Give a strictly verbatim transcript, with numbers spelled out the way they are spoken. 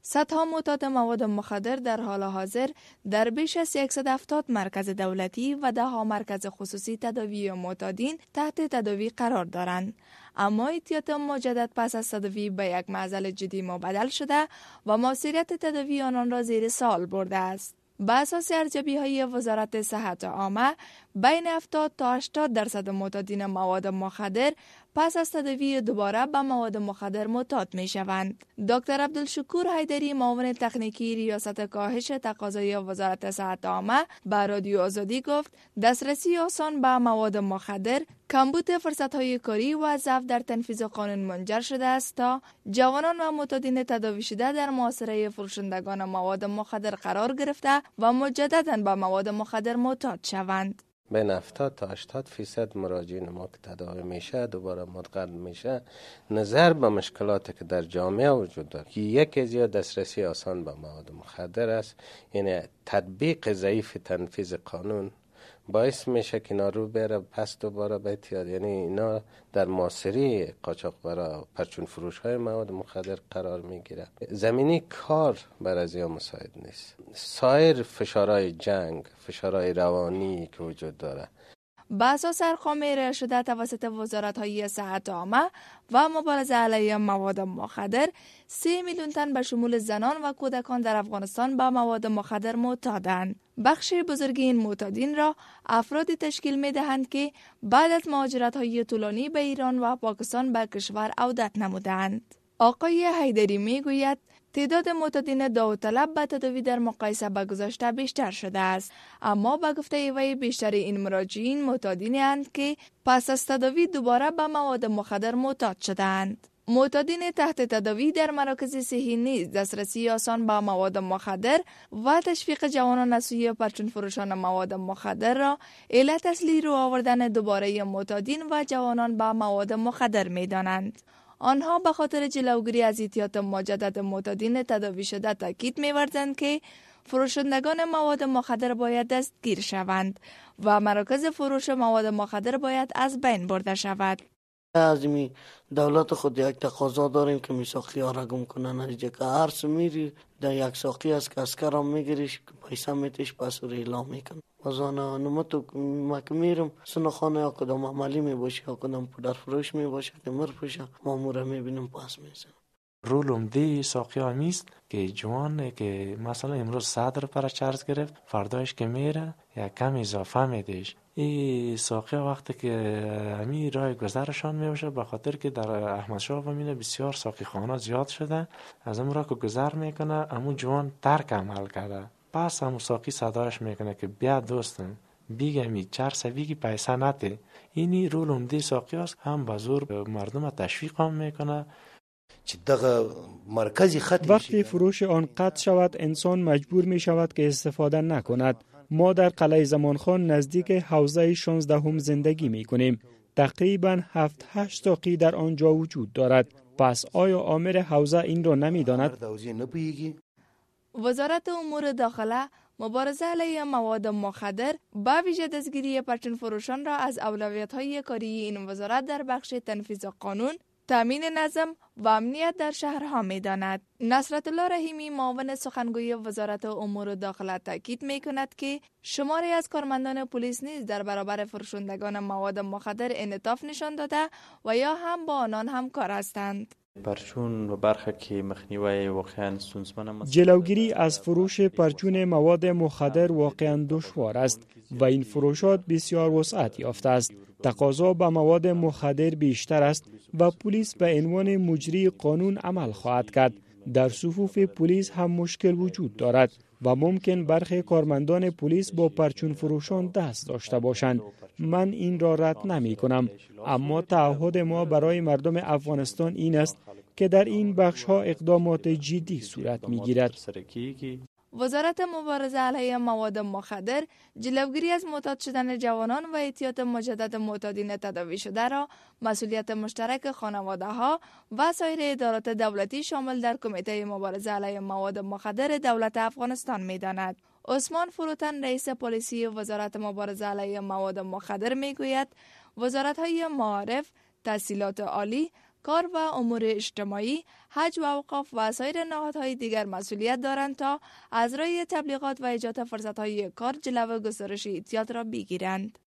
صدها معتاد مواد مخدر در حال حاضر در بیش از صد و هفتاد مرکز دولتی و ده ها مرکز خصوصی تداوی معتادین تحت تداوی قرار دارند. اما اعتیاد مجدد پس از تداوی به یک معضل جدی مبدل شده و مؤثریت تداوی آنان را زیر سوال برده است. به اساس ارزیابی های وزارت صحت عامه، بین هفتاد تا هشتاد درصد معتادین مواد مخدر پس از تداوی دوباره به مواد مخدر معتاد می شوند. دکتر عبدالشکور حیدری، معاون تکنیکی ریاست کاهش تقاضای وزارت صحت عامه، به رادیو آزادی گفت دسترسی آسان به مواد مخدر، کمبود فرصت‌های کاری و ضعف در تنفیذ قانون منجر شده است تا جوانان و معتادین تداوی شده در محاصره فروشندگان مواد مخدر قرار گرفته و مجدداً به مواد مخدر معتاد شوند. بین هفتاد تا هشتاد فیصد مراجعین ما که تداوی میشه دوباره مدغن میشه، نظر به مشکلاتی که در جامعه وجود داره که یکی از یا دسترسی آسان به مواد مخدر است، یعنی تطبیق ضعیف تنفیذ قانون باعث میشه که اینا رو بره پس دوباره به اعتیاد، یعنی اینا در معاصره قاچاقبرا پرچون فروش های مواد مخدر قرار میگیره. زمینی کار بر از یا مساعد نیست. سایر فشارهای جنگ، فشارهای روانی که وجود داره، به اساس ارقام ارائه شده توسط وزارت‌های صحت عامه و مبارزه علیه مواد مخدر، سه میلیون تن به شمول زنان و کودکان در افغانستان به مواد مخدر معتادند. بخش بزرگی این معتادین را افرادی تشکیل می‌دهند که بعد از مهاجرت‌های طولانی به ایران و پاکستان به کشور عودت نمودند. آقای حیدری میگوید تعداد معتادین داوطلب به تداوی در مقایسه با گذشته بیشتر شده است، اما به گفته وی بیشتر این مراجعین معتادینی اند که پس از تداوی دوباره به مواد مخدر معتاد شدند. معتادین تحت تداوی در مراکز صحی نیز دسترسی آسان به مواد مخدر و تشویق جوانان از سوی پرچون فروشان مواد مخدر را علت اصلی رو آوردن دوباره معتادین و جوانان به مواد مخدر می‌دانند. آنها به خاطر جلوگیری از اعتیاد مجدد معتادین تداوی شده تاکید می‌ورزند که فروشندگان مواد مخدر باید دستگیر شوند و مراکز فروش مواد مخدر باید از بین برده شود. از می دولت خود یک تقاضا داریم که میساقی ها را گم کنن، نتیجه که هر سمیری در یک ساقی است که اسکر هم میگیریش پیسه میتیش پس رو اعلام میکن. بازانا نمتو مک میرم سنخانه ها کدام عملی میباشه ها کدام پودر فروش میباشه که مرپوشه ماموره میبینم پس میزن. رول عمده ساقی ها میست که جوان که مثلا امروز صدر پر چارج گرفت فردایش که میره یا کم اضافه میدهش. این ساقی وقتی که همین راه گذرشان میباشه به خاطر که در احمد شاه بمینه بسیار ساقی خانه زیاد شده، از اون راه که گذر میکنه همون جوان ترک عمل کرده، پس همون ساقی صدایش میکنه که بیا دوستم بیگمی چهار سویگی پیسه نته. اینی رول عمده ساقی است، هم به زور مردم تشویق هم میکنه. وقتی فروش آن قطع شود انسان مجبور می شود که استفاده نکند. ما در قلعه زمانخان نزدیک حوزه شانزده هم زندگی می کنیم. تقریبا هفت هشت ساقی در آنجا وجود دارد. پس آیا آمر حوزه این را نمی داند؟ وزارت امور داخله مبارزه علیه مواد مخدر با ویژه دستگیری پرچون فروشان را از اولویت‌های کاری این وزارت در بخش تنفیذ قانون، تامین نظم و امنیت در شهرها می داند. نصرت الله رحیمی، معاون سخنگوی وزارت امور داخله تاکید می کند که شماری از کارمندان پلیس نیز در برابر فروشندگان مواد مخدر انعطاف نشان داده و یا هم با آنان همکار هستند. پرچون و برخی که مخنیوی واقعا سونسمن جلوگیری از فروش پرچون مواد مخدر واقعا دشوار است و این فروشات بسیار وسعت یافته است. تقاضا به مواد مخدر بیشتر است و پلیس به عنوان مجری قانون عمل خواهد کرد. در صفوف پلیس هم مشکل وجود دارد و ممکن برخی کارمندان پلیس با پرچون فروشان دست داشته باشند. من این را رد نمی کنم، اما تعهد ما برای مردم افغانستان این است که در این بخش ها اقدامات جدی صورت می گیرد. وزارت مبارزه علیه مواد مخدر جلوگیری از معتاد شدن جوانان و اعتیاد مجدد معتادین تداوی شده را مسئولیت مشترک خانواده ها و سایر ادارات دولتی شامل در کمیته مبارزه علیه مواد مخدر دولت افغانستان می داند. عثمان فروتن، رئیس پلیسی وزارت مبارزه علیه مواد مخدر می گوید وزارت های معارف، تحصیلات عالی، کار و امور اجتماعی، حج و اوقاف و سایر نهادهای دیگر مسئولیت دارند تا از راه تبلیغات و ایجاد فرصت‌های کار جلو گسترش اعتیاد را بگیرند.